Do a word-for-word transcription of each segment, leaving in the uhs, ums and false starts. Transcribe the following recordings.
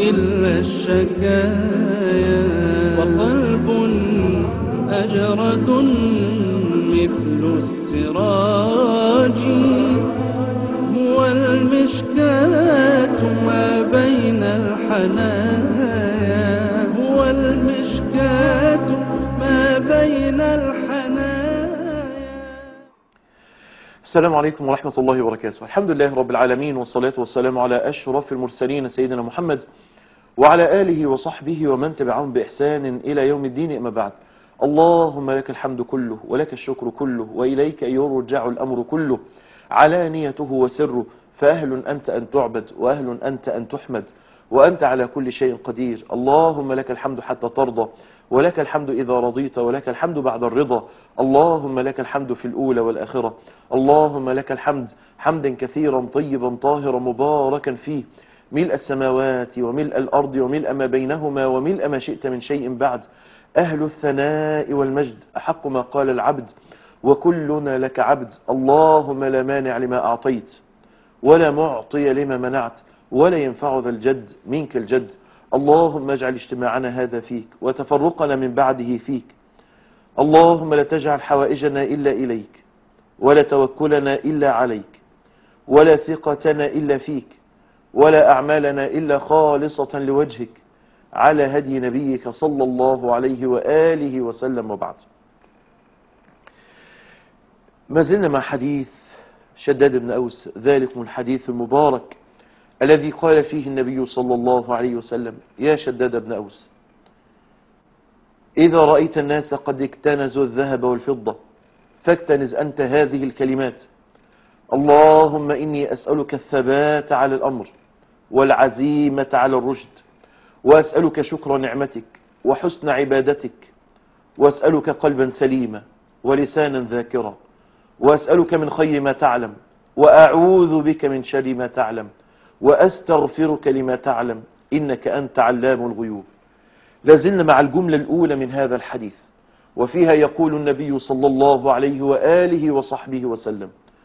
إلا الشكايا، وقلب أجرة مثل السراج، هو المشكاة ما بين الحنايا، هو المشكاة ما بين الحنايا. السلام عليكم ورحمة الله وبركاته. الحمد لله رب العالمين، والصلاة والسلام على أشرف المرسلين سيدنا محمد وعلى آله وصحبه ومن تبعهم بإحسان إلى يوم الدين. أما بعد، اللهم لك الحمد كله ولك الشكر كله وإليك يرجع الأمر كله، علانيته وسره، فأهل أنت أن تعبد وأهل أنت أن تحمد، وأنت على كل شيء قدير. اللهم لك الحمد حتى ترضى، ولك الحمد إذا رضيت، ولك الحمد بعد الرضا. اللهم لك الحمد في الأولى والآخرة. اللهم لك الحمد حمدا كثيرا طيبا طاهرا مباركا فيه، ملء السماوات وملء الأرض وملء ما بينهما وملء ما شئت من شيء بعد. أهل الثناء والمجد أحق ما قال العبد، وكلنا لك عبد. اللهم لا مانع لما أعطيت، ولا معطي لما منعت، ولا ينفع ذا الجد منك الجد. اللهم اجعل اجتماعنا هذا فيك، وتفرقنا من بعده فيك. اللهم لا تجعل حوائجنا إلا إليك، ولا توكلنا إلا عليك، ولا ثقتنا إلا فيك، ولا أعمالنا إلا خالصة لوجهك، على هدي نبيك صلى الله عليه وآله وسلم. وبعد، ما زلنا مع حديث شداد بن أوس، ذلكم الحديث المبارك الذي قال فيه النبي صلى الله عليه وسلم: يا شداد بن أوس، إذا رأيت الناس قد اكتنزوا الذهب والفضة فاكتنز أنت هذه الكلمات: اللهم إني أسألك الثبات على الأمر والعزيمة على الرشد، وأسألك شكر نعمتك وحسن عبادتك، وأسألك قلبا سليما ولسانا ذاكرا، وأسألك من خير ما تعلم، وأعوذ بك من شر ما تعلم، وأستغفرك لما تعلم، إنك أنت علام الغيوب. لازلنا مع الجملة الأولى من هذا الحديث، وفيها يقول النبي صلى الله عليه وآله وصحبه وسلم: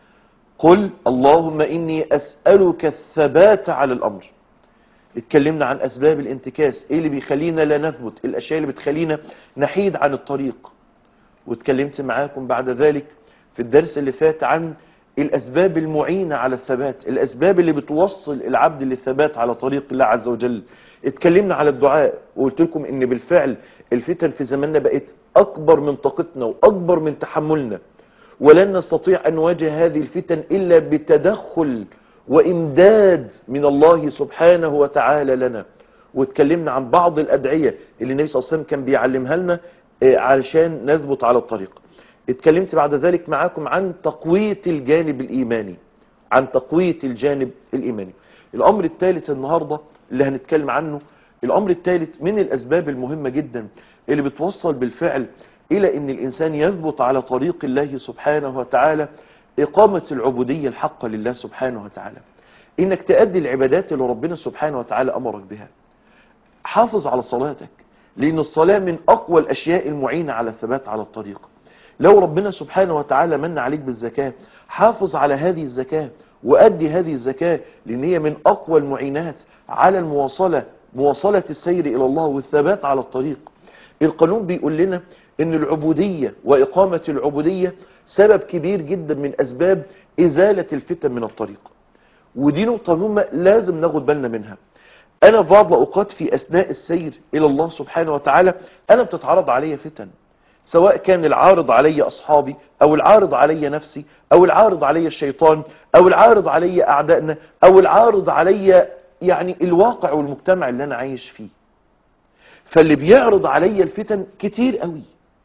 قل اللهم إني أسألك الثبات على الأمر. اتكلمنا عن أسباب الانتكاس، إيه اللي بيخلينا لا نثبت، الأشياء اللي بتخلينا نحيد عن الطريق. واتكلمت معاكم بعد ذلك في الدرس اللي فات عن الأسباب المعينة على الثبات، الأسباب اللي بتوصل العبد للثبات على طريق الله عز وجل. اتكلمنا على الدعاء، وقلت لكم إن بالفعل الفتن في زماننا بقت أكبر من طاقتنا وأكبر من تحملنا، ولن نستطيع أن نواجه هذه الفتن إلا بتدخل وإمداد من الله سبحانه وتعالى لنا. واتكلمنا عن بعض الأدعية اللي النبي صلى الله عليه وسلم كان بيعلمها لنا علشان نثبت على الطريق. اتكلمت بعد ذلك معاكم عن تقوية الجانب الإيماني، عن تقوية الجانب الإيماني. الأمر الثالث النهاردة اللي هنتكلم عنه، الأمر الثالث من الأسباب المهمة جدا اللي بتوصل بالفعل إلى أن الإنسان يثبت على طريق الله سبحانه وتعالى، إقامة العبودية الحقة لله سبحانه وتعالى، إنك تأدي العبادات اللي ربنا سبحانه وتعالى أمرك بها. حافظ على صلاتك، لأن الصلاة من أقوى الأشياء المعينة على الثبات على الطريق. لو ربنا سبحانه وتعالى من عليك بالزكاة، حافظ على هذه الزكاة وأدي هذه الزكاة، لأن هي من أقوى المعينات على المواصلة، مواصلة السير إلى الله والثبات على الطريق. القانون بيقول لنا إن العبودية وإقامة العبودية سبب كبير جدا من أسباب إزالة الفتن من الطريق، ودي نقطة مهمة لازم ناخد بالنا منها. أنا في بعض الأوقات في أثناء السير إلى الله سبحانه وتعالى أنا بتتعرض علي فتن، سواء كان العارض علي أصحابي، أو العارض علي نفسي، أو العارض علي الشيطان، أو العارض علي أعدائنا، أو العارض علي يعني الواقع والمجتمع اللي أنا عايش فيه. فاللي بيعرض علي الفتن كتير قوي.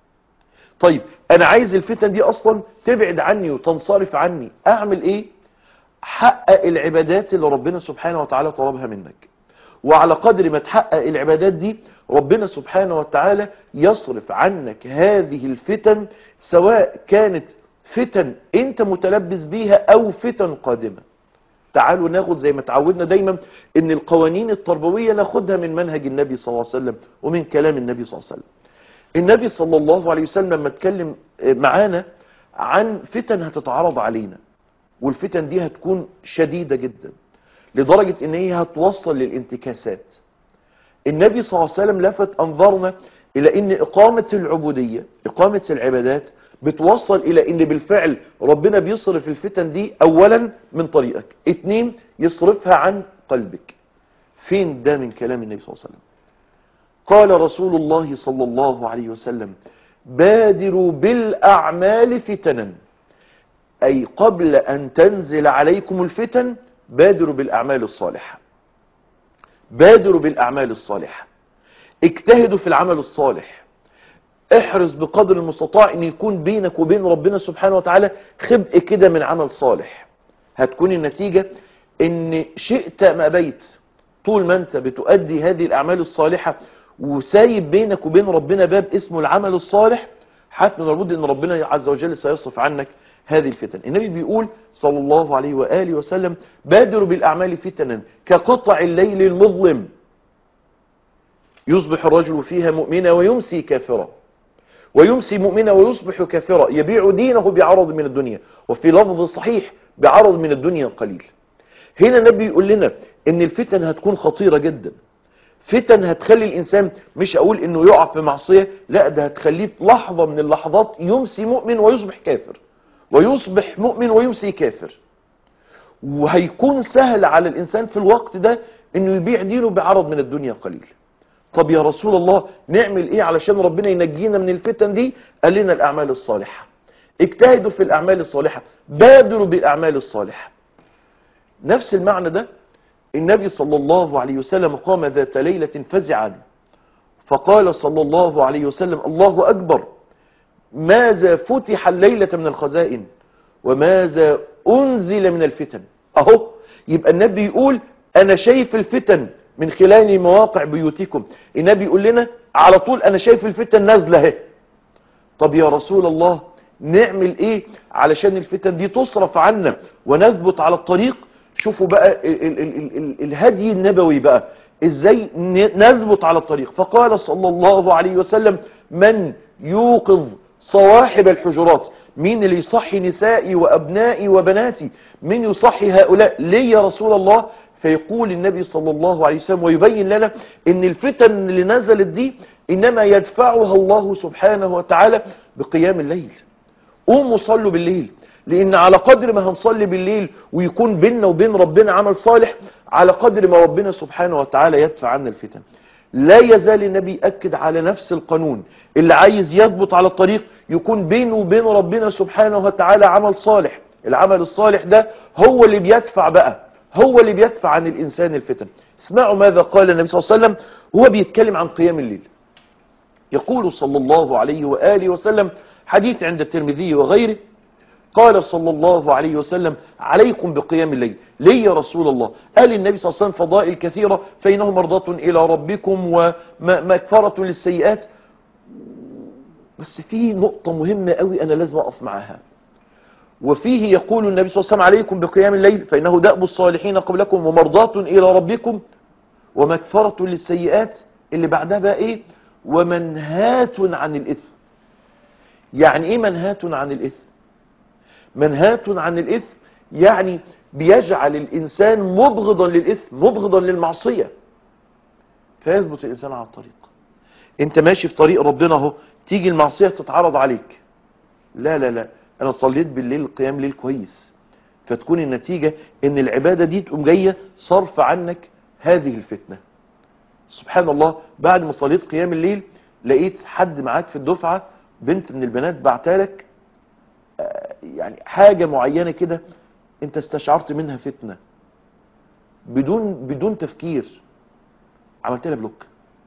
طيب أنا عايز الفتن دي أصلا تبعد عني وتنصرف عني، أعمل إيه؟ حقق العبادات اللي ربنا سبحانه وتعالى طلبها منك، وعلى قدر ما تحقق العبادات دي ربنا سبحانه وتعالى يصرف عنك هذه الفتن، سواء كانت فتن انت متلبس بيها او فتن قادمة. تعالوا ناخد زي ما تعودنا دايما ان القوانين التربوية ناخدها من منهج النبي صلى الله عليه وسلم ومن كلام النبي صلى الله عليه وسلم. النبي صلى الله عليه وسلم لما اتكلم معانا عن فتن هتتعرض علينا، والفتن دي هتكون شديدة جدا لدرجة ان هي هتوصل للانتكاسات. النبي صلى الله عليه وسلم لفت أنظارنا إلى أن إقامة العبودية إقامة العبادات بتوصل إلى أن بالفعل ربنا بيصرف الفتن دي أولا من طريقك، اتنين يصرفها عن قلبك. فين ده من كلام النبي صلى الله عليه وسلم؟ قال رسول الله صلى الله عليه وسلم: بادروا بالأعمال فتنا، أي قبل أن تنزل عليكم الفتن بادروا بالأعمال الصالحة. بادروا بالأعمال الصالحة، اجتهدوا في العمل الصالح، احرص بقدر المستطاع ان يكون بينك وبين ربنا سبحانه وتعالى خبء كده من عمل صالح. هتكون النتيجة ان شئت ما أبيت، طول ما انت بتؤدي هذه الأعمال الصالحة وسايب بينك وبين ربنا باب اسمه العمل الصالح، حتما لابد ان ربنا عز وجل سيصرف عنك هذه الفتن. النبي بيقول صلى الله عليه وآله وسلم: بادروا بالأعمال فتنا كقطع الليل المظلم، يصبح الرجل فيها مؤمنا ويمسي كافرا، ويمسي مؤمنا ويصبح كافرا، يبيع دينه بعرض من الدنيا، وفي لفظ صحيح بعرض من الدنيا قليل. هنا النبي يقول لنا ان الفتن هتكون خطيرة جدا، فتن هتخلي الإنسان، مش أقول إنه يقع في معصية، لا، ده هتخليه في لحظة من اللحظات يمسي مؤمن ويصبح كافر، ويصبح مؤمن ويمسي كافر. وهيكون سهل على الإنسان في الوقت ده إنه يبيع دينه بعرض من الدنيا قليل. طب يا رسول الله نعمل إيه علشان ربنا ينجينا من الفتن دي؟ قال لنا الأعمال الصالحة، اجتهدوا في الأعمال الصالحة، بادروا بالأعمال الصالحة. نفس المعنى ده النبي صلى الله عليه وسلم قام ذات ليلة فزعا فقال صلى الله عليه وسلم: الله أكبر، ماذا فتح الليلة من الخزائن وماذا أنزل من الفتن. أهو يبقى النبي يقول أنا شايف الفتن من خلال مواقع بيوتكم. النبي يقول لنا على طول أنا شايف الفتن نازلة اهي. طب يا رسول الله نعمل إيه علشان الفتن دي تصرف عنا ونثبت على الطريق؟ شوفوا بقى ال ال ال ال الهدي النبوي بقى ازاي نثبت على الطريق. فقال صلى الله عليه وسلم: من يوقظ صواحب الحجرات؟ مين اللي يصحي نسائي وأبنائي وبناتي؟ مين يصحي هؤلاء لي يا رسول الله؟ فيقول النبي صلى الله عليه وسلم ويبين لنا ان الفتن اللي نزلت دي انما يدفعها الله سبحانه وتعالى بقيام الليل. قوموا صلوا بالليل، لان على قدر ما هنصلي بالليل ويكون بيننا وبين ربنا عمل صالح، على قدر ما ربنا سبحانه وتعالى يدفع عنا الفتن. لا يزال النبي يأكد على نفس القانون، اللي عايز يثبت على الطريق يكون بينه وبين ربنا سبحانه وتعالى عمل صالح. العمل الصالح ده هو اللي بيدفع بقى، هو اللي بيدفع عن الإنسان الفتن. اسمعوا ماذا قال النبي صلى الله عليه وسلم هو بيتكلم عن قيام الليل. يقول صلى الله عليه وآله وسلم، حديث عند الترمذي وغيره، قال صلى الله عليه وسلم: عليكم بقيام الليل. ليه يا رسول الله؟ قال النبي صلى الله عليه وسلم: فضائل كثيرة، فإنه مرضاة إلى ربكم ومكفرة للسيئات. بس في نقطة مهمة قوي أنا لازم أقف معاها. وفيه يقول النبي صلى الله عليه وسلم: عليكم بقيام الليل فإنه دأب الصالحين قبلكم ومرضاة إلى ربكم ومكفرة للسيئات. اللي بعدها بقى إيه؟ ومنهاة عن الإثم. يعني إيه منهاة عن الإثم؟ منهاة عن الإثم يعني بيجعل الإنسان مبغضا للإثم، مبغضا للمعصية، فيثبت الإنسان على الطريق. انت ماشي في طريق ربنا اهو، تيجي المعصية تتعرض عليك، لا لا لا انا صليت بالليل قيام ليل كويس، فتكون النتيجة ان العبادة دي تقوم جاية صرف عنك هذه الفتنة. سبحان الله، بعد ما صليت قيام الليل لقيت حد معاك في الدفعة، بنت من البنات بعتالك يعني حاجة معينة كده انت استشعرت منها فتنة، بدون بدون تفكير عملت لها بلوك.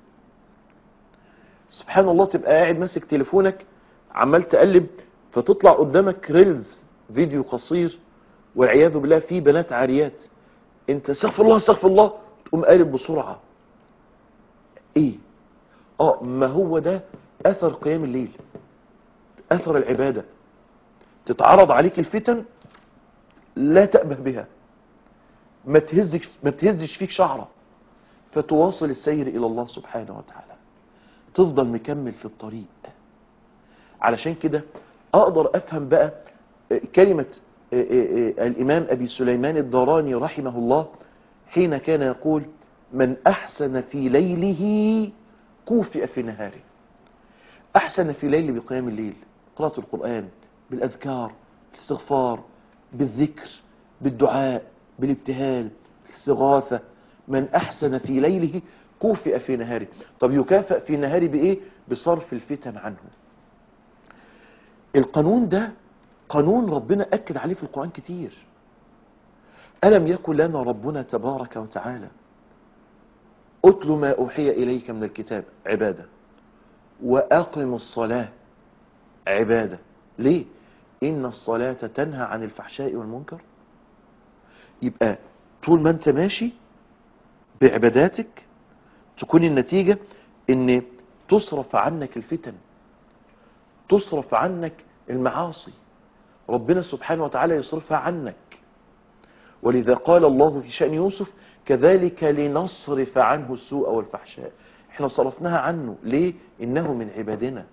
سبحان الله، تبقى قاعد ماسك تليفونك عمال تقلب، فتطلع قدامك ريلز، فيديو قصير والعياذ بالله فيه بنات عاريات، انت استغفر الله استغفر الله تقوم قالب بسرعة. ايه؟ اه ما هو ده اثر قيام الليل، اثر العبادة. تتعرض عليك الفتن لا تأبه بها، ما تهزش ما تهزش فيك شعرة، فتواصل السير الى الله سبحانه وتعالى، تفضل مكمل في الطريق. علشان كده اقدر افهم بقى كلمة الامام ابي سليمان الداراني رحمه الله حين كان يقول: من أحسن في ليله كوفئ في نهاره. أحسن في ليله بقيام الليل، قراءة القرآن، بالأذكار، بالاستغفار، بالذكر، بالدعاء، بالابتهال، بالاستغاثة. من أحسن في ليله كوفئ في نهاره. طب يكافئ في نهاره بإيه؟ بصرف الفتن عنه. القانون ده قانون ربنا أكد عليه في القرآن كتير. ألم يكن لنا ربنا تبارك وتعالى أتل ما أوحي إليك من الكتاب عبادة، وأقم الصلاة عبادة. ليه؟ إن الصلاة تنهى عن الفحشاء والمنكر. يبقى طول ما أنت ماشي بعباداتك تكون النتيجة إن تصرف عنك الفتن، تصرف عنك المعاصي، ربنا سبحانه وتعالى يصرفها عنك. ولذا قال الله في شأن يوسف كذلك لنصرف عنه السوء والفحشاء. احنا صرفناها عنه ليه؟ إنه من عبادنا.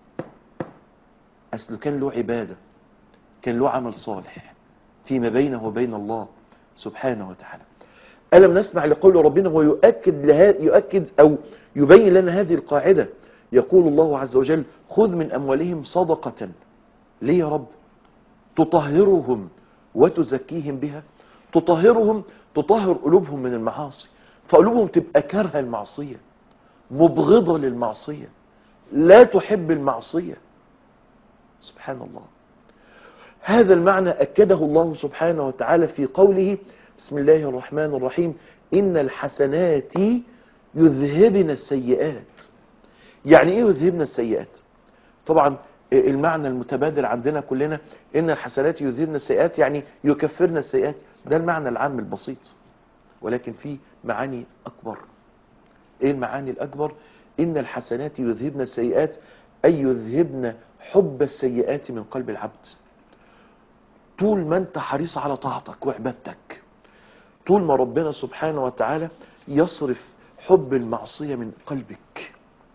أصله كان له عبادة، كان له عمل صالح فيما بينه وبين الله سبحانه وتعالى. ألم نسمع لقول ربنا هو يؤكد, لها يؤكد أو يبين لنا هذه القاعدة. يقول الله عز وجل خذ من أموالهم صدقة. ليه يا رب؟ تطهرهم وتزكيهم بها. تطهرهم، تطهر قلوبهم من المعاصي، فقلوبهم تبقى كارهة المعصية، مبغضة للمعصية، لا تحب المعصية. سبحان الله. هذا المعنى أكده الله سبحانه وتعالى في قوله بسم الله الرحمن الرحيم إن الحسنات يذهبن السيئات. يعني إيه يذهبن السيئات؟ طبعا المعنى المتبادل عندنا كلنا إن الحسنات يذهبن السيئات يعني يكفرن السيئات، ده المعنى العام البسيط. ولكن في معاني أكبر. إيه المعاني الأكبر؟ إن الحسنات يذهبن السيئات أي يذهبن حب السيئات من قلب العبد. طول ما أنت حريص على طاعتك وعبادتك، طول ما ربنا سبحانه وتعالى يصرف حب المعصية من قلبك،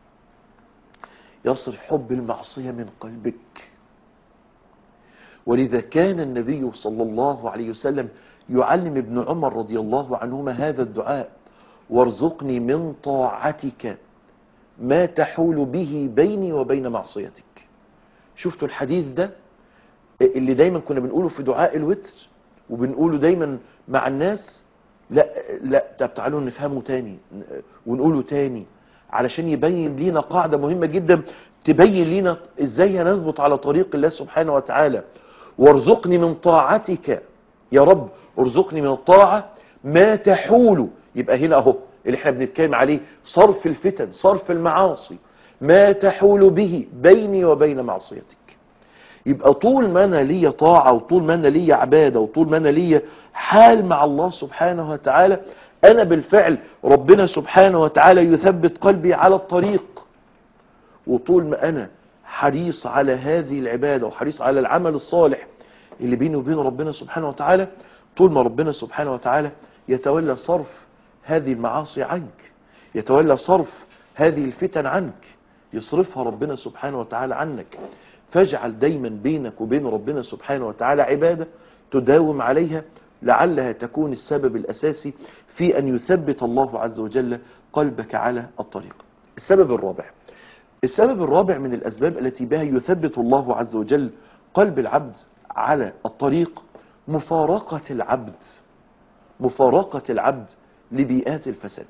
يصرف حب المعصية من قلبك. ولذا كان النبي صلى الله عليه وسلم يعلم ابن عمر رضي الله عنهما هذا الدعاء وارزقني من طاعتك ما تحول به بيني وبين معصيتك. شفتوا الحديث ده اللي دايما كنا بنقوله في دعاء الوتر وبنقوله دايما مع الناس؟ لا لا طب تعالوا نفهمه تاني ونقوله تاني علشان يبين لينا قاعدة مهمة جدا تبين لينا ازاي هنثبت على طريق الله سبحانه وتعالى. وارزقني من طاعتك يا رب، ارزقني من الطاعة ما تحول. يبقى هنا اهو اللي احنا بنتكلم عليه صرف الفتن، صرف المعاصي، ما تحول به بيني وبين معصيتك. يبقى طول ما انا ليا طاعة وطول ما انا ليا عبادة وطول ما انا ليا حال مع الله سبحانه وتعالى، انا بالفعل ربنا سبحانه وتعالى يثبت قلبي على الطريق. وطول ما انا حريص على هذه العبادة وحريص على العمل الصالح اللي بيني وبين ربنا سبحانه وتعالى، طول ما ربنا سبحانه وتعالى يتولى صرف هذه المعاصي عنك، يتولى صرف هذه الفتن عنك، يصرفها ربنا سبحانه وتعالى عنك. فاجعل دايما بينك وبين ربنا سبحانه وتعالى عبادة تداوم عليها، لعلها تكون السبب الأساسي في أن يثبت الله عز وجل قلبك على الطريق. السبب الرابع، السبب الرابع من الأسباب التي بها يثبت الله عز وجل قلب العبد على الطريق مفارقة العبد، مفارقة العبد لبيئات الفساد.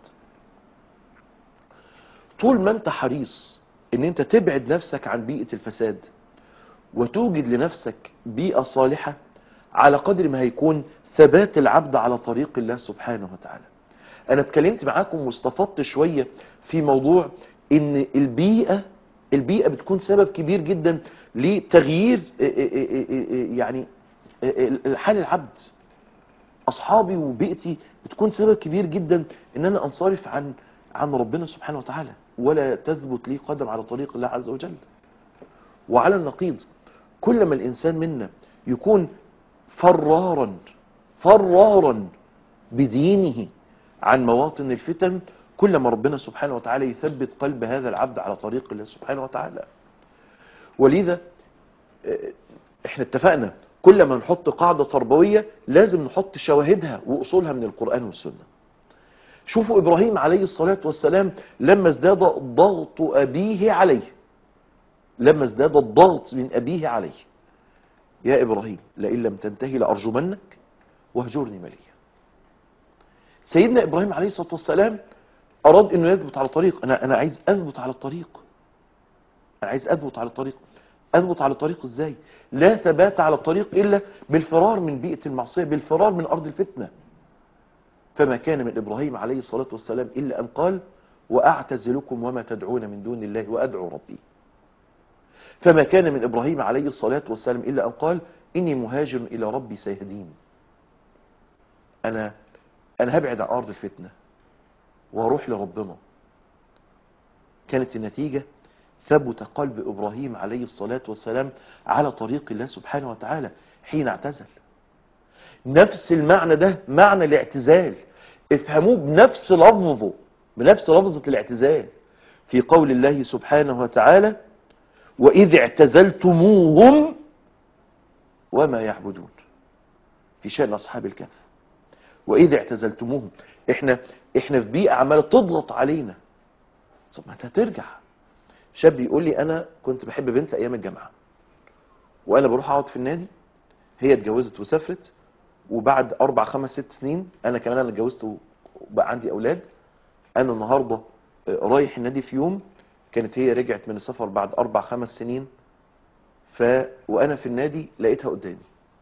طول ما انت حريص ان انت تبعد نفسك عن بيئة الفساد وتوجد لنفسك بيئة صالحة، على قدر ما هيكون ثبات العبد على طريق الله سبحانه وتعالى. انا اتكلمت معاكم واستفدت شوية في موضوع ان البيئة البيئة بتكون سبب كبير جدا لتغيير يعني حال العبد. اصحابي وبيئتي بتكون سبب كبير جدا ان انا انصرف عن عن ربنا سبحانه وتعالى ولا تثبت لي قدم على طريق الله عز وجل. وعلى النقيض كل ما الانسان منا يكون فرارا فرارا بدينه عن مواطن الفتن، كل ما ربنا سبحانه وتعالى يثبت قلب هذا العبد على طريق الله سبحانه وتعالى. ولذا احنا اتفقنا كل ما نحط قاعدة تربوية لازم نحط شواهدها وأصولها من القرآن والسنة. شوفوا إبراهيم عليه الصلاة والسلام لما ازداد ضغط أبيه عليه، لما ازداد الضغط من أبيه عليه، يا إبراهيم لئن لم تنتهي لأرجمنك واهجرني مليا. سيدنا إبراهيم عليه الصلاة والسلام أراد أنه يثبت على طريق. أنا, أنا عايز أثبت على الطريق، أنا عايز أثبت على الطريق. أثبت على الطريق إزاي؟ لا ثبات على الطريق إلا بالفرار من بيئة المعصية، بالفرار من أرض الفتنة. فما كان من إبراهيم عليه الصلاة والسلام إلا أن قال وأعتزلكم وما تدعون من دون الله وأدعو ربي. فما كان من إبراهيم عليه الصلاة والسلام إلا أن قال إني مهاجر إلى ربي سيهدين. أنا أنا هبعد عن أرض الفتنة وأروح لربنا. كانت النتيجة ثبت قلب إبراهيم عليه الصلاة والسلام على طريق الله سبحانه وتعالى حين اعتزل. نفس المعنى ده معنى الاعتزال، افهموه بنفس لفظه، بنفس لفظة الاعتزال في قول الله سبحانه وتعالى وإذ اعتزلتموهم وما يعبدون، في شأن أصحاب الكهف. وإذ اعتزلتموهم، احنا احنا في بيئة عمالة تضغط علينا. طب ما انت هترجع. شاب يقول لي انا كنت بحب بنت ايام الجامعة وانا بروح اقعد في النادي، هي اتجوزت وسافرت، وبعد اربع خمس ست سنين انا كمان انا اتجوزت وبقى عندي اولاد. انا النهارده رايح النادي في يوم، كانت هي رجعت من السفر بعد اربع خمس سنين، ف وانا في النادي لقيتها قدامي.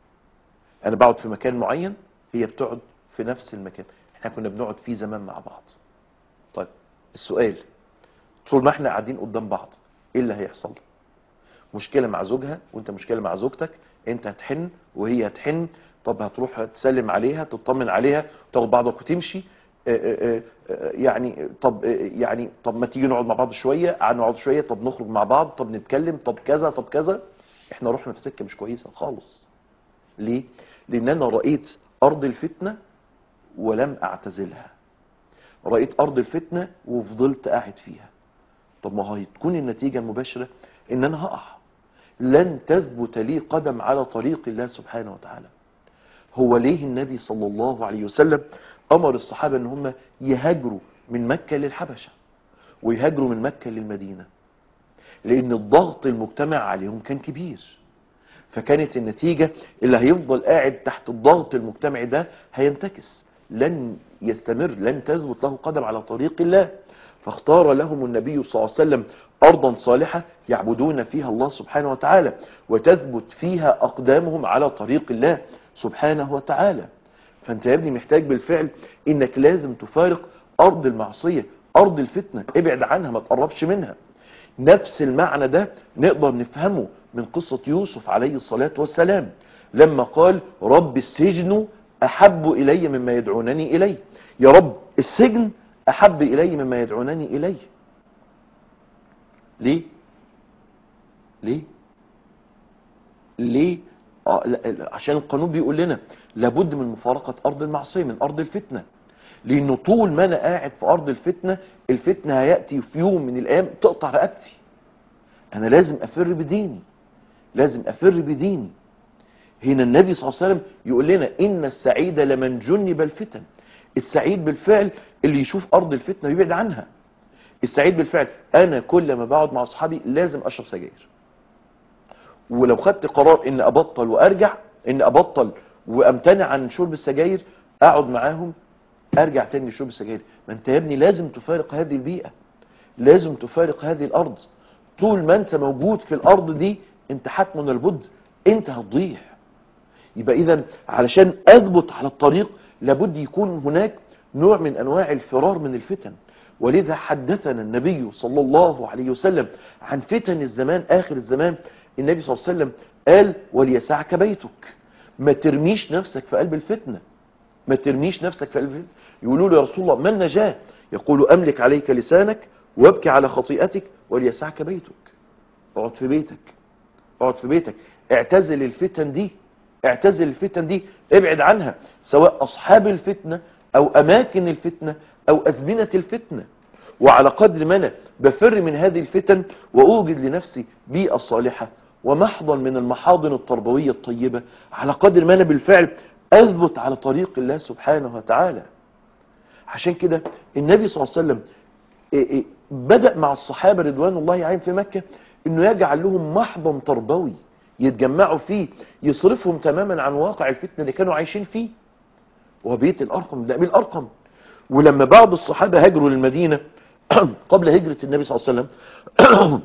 انا بقعد في مكان معين، هي بتقعد في نفس المكان احنا كنا بنقعد فيه زمان مع بعض. طيب السؤال، طول ما احنا قاعدين قدام بعض ايه اللي هيحصل؟ مشكلة مع زوجها وانت مشكلة مع زوجتك، انت هتحن وهي هتحن، طب هتروح تسلم عليها تطمن عليها تاخد بعضك وتمشي. اه اه اه يعني طب يعني طب ما تيجي نقعد مع بعض شوية، قعد نقعد شوية، طب نخرج مع بعض، طب نتكلم، طب كذا طب كذا. احنا رحنا في سكة مش كويسة خالص. ليه؟ لان انا رأيت ارض الفتنة ولم اعتزلها، رأيت ارض الفتنة وفضلت قاعد فيها. طب ما هي تكون النتيجة المباشرة ان انا هقع، لن تثبت لي قدم على طريق الله سبحانه وتعالى. هو ليه النبي صلى الله عليه وسلم امر الصحابة ان هم يهاجروا من مكة للحبشة ويهاجروا من مكة للمدينة؟ لان الضغط المجتمع عليهم كان كبير، فكانت النتيجة اللي هيفضل قاعد تحت الضغط المجتمعي ده هينتكس، لن يستمر، لن تثبت له قدم على طريق الله. فاختار لهم النبي صلى الله عليه وسلم أرضا صالحة يعبدون فيها الله سبحانه وتعالى وتثبت فيها أقدامهم على طريق الله سبحانه وتعالى. فأنت يا ابني محتاج بالفعل إنك لازم تفارق أرض المعصية، أرض الفتنة، ابعد عنها، ما تقربش منها. نفس المعنى ده نقدر نفهمه من قصة يوسف عليه الصلاة والسلام لما قال رب السجن أحب إلي مما يدعونني إليه. يا رب السجن أحب إلي مما يدعونني إليه. ليه؟ ليه؟ ليه؟ آه عشان القانون بيقول لنا لابد من مفارقة أرض المعصية، من أرض الفتنة. لأنه طول ما أنا قاعد في أرض الفتنة، الفتنة هيأتي في يوم من الأيام تقطع رقبتي. أنا لازم أفر بديني، لازم أفر بديني. هنا النبي صلى الله عليه وسلم يقول لنا إن السعيد لمن جنب الفتن. السعيد بالفعل اللي يشوف أرض الفتنة ويبعد عنها. السعيد بالفعل أنا كل ما بقعد مع أصحابي لازم أشرب سجاير، ولو خدت قرار إن أبطل وأرجع، إن أبطل وأمتنع عن شرب السجاير، أقعد معاهم أرجع تاني لشرب السجاير. ما أنت يا ابني لازم تفارق هذه البيئة، لازم تفارق هذه الأرض. طول ما أنت موجود في الأرض دي أنت حتما البد أنت هتضيع. يبقى إذن علشان أثبت على الطريق لابد يكون هناك نوع من أنواع الفرار من الفتن. ولذا حدثنا النبي صلى الله عليه وسلم عن فتن الزمان، آخر الزمان. النبي صلى الله عليه وسلم قال وليسعك بيتك، ما ترميش نفسك في قلب الفتنة، ما ترميش نفسك في قلب الفتنة. يقولوا له يا رسول الله ما النجاة؟ يقول أملك عليك لسانك وابكي على خطيئتك وليسعك بيتك. اقعد في بيتك، اقعد في بيتك، اعتزل الفتن دي، اعتزل الفتن دي، ابعد عنها، سواء أصحاب الفتنة أو أماكن الفتنة أو أزمنة الفتنة. وعلى قدر ما أنا بفر من هذه الفتن وأوجد لنفسي بيئة صالحة ومحضن من المحاضن التربوية الطيبة، على قدر ما أنا بالفعل أثبت على طريق الله سبحانه وتعالى، عشان كده النبي صلى الله عليه وسلم إيه إيه بدأ مع الصحابة رضوان الله عليهم في مكة انه يجعل لهم محضن تربوي يتجمعوا فيه، يصرفهم تماما عن واقع الفتنة اللي كانوا عايشين فيه. وبيت الأرقم ده بيت الأرقم. ولما بعض الصحابة هاجروا للمدينة قبل هجرة النبي صلى الله عليه وسلم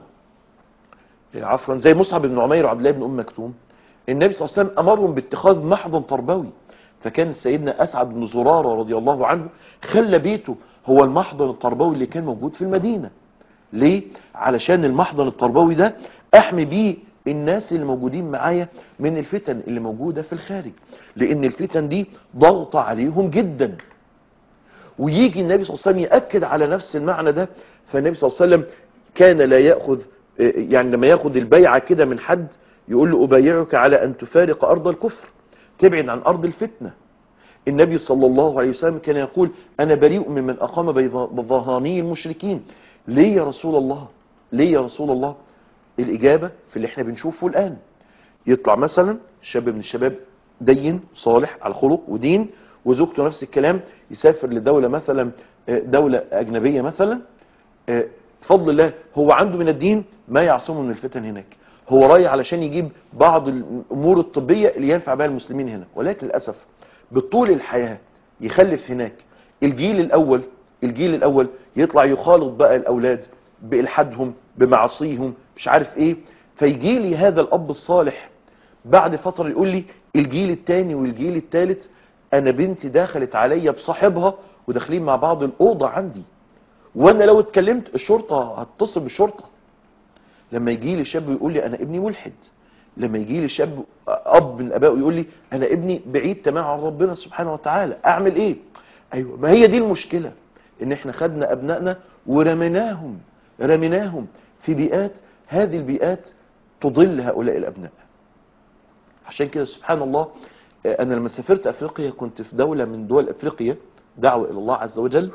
عفوا زي مصعب بن عمير وعبد الله بن أم مكتوم، النبي صلى الله عليه وسلم أمرهم باتخاذ محضن تربوي. فكان سيدنا أسعد بن زرارة رضي الله عنه خلى بيته هو المحضن التربوي اللي كان موجود في المدينة. ليه؟ علشان المحضن التربوي ده أحمي بيه الناس اللي موجودين معايا من الفتن اللي موجودة في الخارج، لأن الفتن دي ضغط عليهم جدا. ويجي النبي صلى الله عليه وسلم يأكد على نفس المعنى ده. فالنبي صلى الله عليه وسلم كان لا يأخذ، يعني لما ياخد البيعة كده من حد يقول له أبايعك على أن تفارق أرض الكفر، تبعد عن أرض الفتنة. النبي صلى الله عليه وسلم كان يقول أنا بريء ممن أقام بظهاني المشركين. ليه يا رسول الله؟ ليه يا رسول الله؟ الإجابة في اللي احنا بنشوفه الآن. يطلع مثلا شاب من الشباب دين صالح على خلق ودين وزوجته نفس الكلام، يسافر لدولة مثلا دولة أجنبية مثلا، بفضل الله هو عنده من الدين ما يعصمه من الفتن هناك، هو رايح علشان يجيب بعض الأمور الطبية اللي ينفع بها المسلمين هنا، ولكن للأسف بطول الحياة يخلف هناك الجيل الأول. الجيل الأول يطلع يخالط بقى الأولاد بإلحادهم بمعاصيهم مش عارف إيه، فيجي لي هذا الأب الصالح بعد فترة يقول لي الجيل الثاني والجيل الثالث أنا بنتي دخلت عليا بصاحبها وداخلين مع بعض الأوضة عندي، وأنا لو اتكلمت الشرطة هتصل بالشرطة. لما يجي لي شاب يقول لي أنا ابني ملحد، لما يجي لي شاب أب من أبائه يقول لي أنا ابني بعيد تماما عن ربنا سبحانه وتعالى، أعمل إيه؟ أيوة، ما هي دي المشكلة، إن إحنا خدنا أبنائنا ورميناهم رميناهم في بيئات، هذه البيئات تضل هؤلاء الأبناء. عشان كده سبحان الله أنا لما سافرت أفريقيا كنت في دولة من دول أفريقيا دعوة إلى الله عز وجل،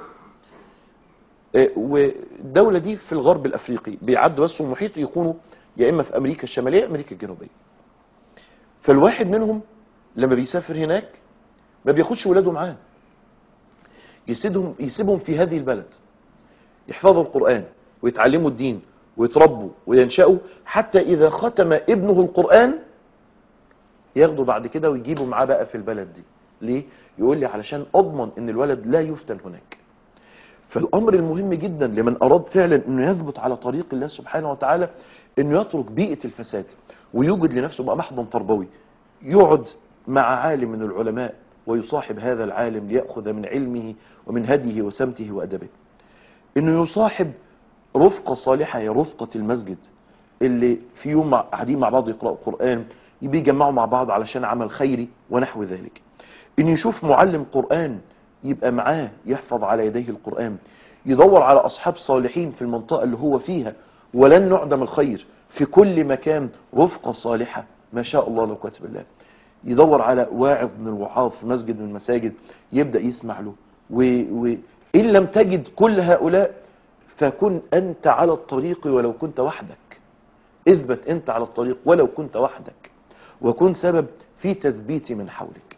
والدولة دي في الغرب الأفريقي بيعدوا بس المحيط يكونوا يا إما في أمريكا الشمالية أمريكا الجنوبية. فالواحد منهم لما بيسافر هناك ما بياخدش ولاده معاه، يسيبهم يسيبهم في هذه البلد يحفظوا القرآن ويتعلموا الدين ويتربوا وينشأوا، حتى إذا ختم ابنه القرآن ياخده بعد كده ويجيبه معاه بقى في البلد دي. ليه؟ يقول لي علشان أضمن إن الولد لا يفتن هناك. فالأمر المهم جدا لمن أراد فعلا أنه يثبت على طريق الله سبحانه وتعالى أنه يترك بيئة الفساد ويوجد لنفسه بقى محضن تربوي، يقعد مع عالم من العلماء ويصاحب هذا العالم ليأخذ من علمه ومن هديه وسمته وأدبه. أنه يصاحب رفقة صالحة، هي رفقة المسجد اللي في يوم قاعدين مع بعض يقرأوا قرآن، بيجمعوا مع بعض علشان عمل خيري ونحو ذلك. أنه يشوف معلم قرآن يبقى معاه يحفظ على يديه القرآن، يدور على أصحاب صالحين في المنطقة اللي هو فيها، ولن نعدم الخير في كل مكان رفقة صالحة ما شاء الله لو كتب الله. يدور على واعظ من الوعاظ في مسجد من المساجد يبدأ يسمع له، وإن لم تجد كل هؤلاء فكن أنت على الطريق ولو كنت وحدك، اثبت أنت على الطريق ولو كنت وحدك، وكن سبب في تثبيت من حولك.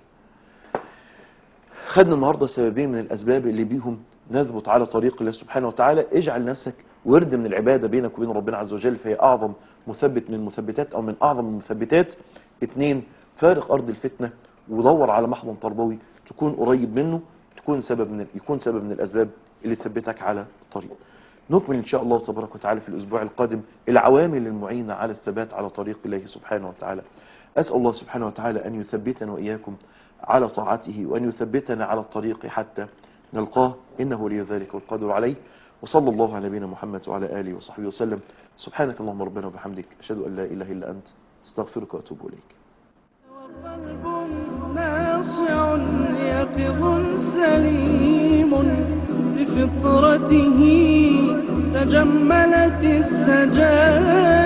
خدنا النهاردة سببين من الأسباب اللي بيهم نثبت على طريق الله سبحانه وتعالى. اجعل نفسك ورد من العبادة بينك وبين ربنا عز وجل، فهي أعظم مثبت من المثبتات أو من أعظم المثبتات. اتنين، فارق أرض الفتنة ودور على محضن تربوي تكون قريب منه، تكون سبب من يكون سبب من الأسباب اللي تثبتك على الطريق. نكمل إن شاء الله تبارك وتعالى في الأسبوع القادم العوامل المعينة على الثبات على طريق الله سبحانه وتعالى. أسأل الله سبحانه وتعالى أن يثبتنا وإياكم على طاعته، وأن يثبتنا على الطريق حتى نلقاه، إنه ولي ذلك والقادر عليه. وصلى الله على نبينا محمد وعلى آله وصحبه وسلم. سبحانك اللهم ربنا وبحمدك، أشهد أن لا إله إلا أنت، استغفرك وأتوب إليك. وقلب ناصع يقظ سليم بفطرته تجملت السجايا